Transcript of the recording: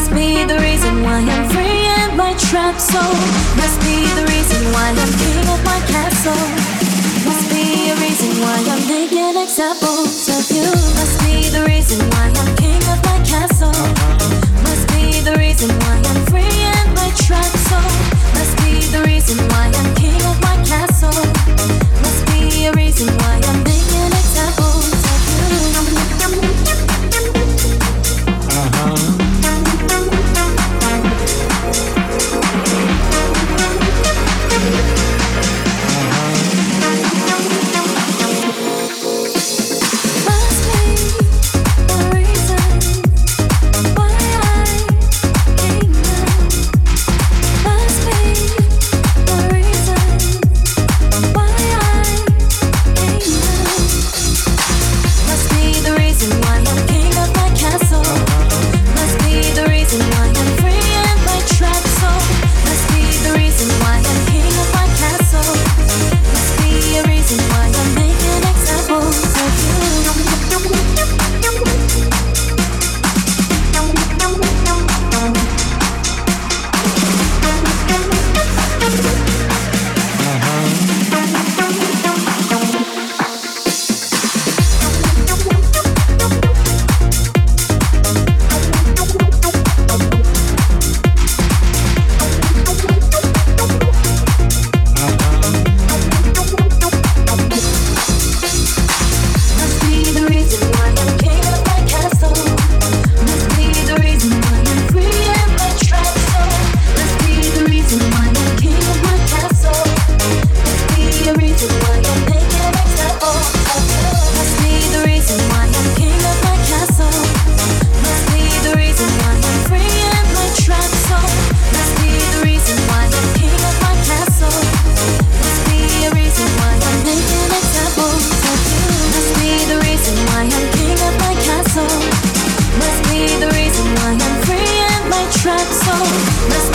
Must be the reason why I'm free in my trap soul. Must be the reason why I'm king of my castle. Must be a reason why I'm making examples of you. Must be the reason why I'm king of my castle. Must be the reason why I'm free in my trap soul. Must be the reason why I'm king of my castle. Must be a reason why I'm making examples of you. Must be the reason why I'm free in my trap soul. Must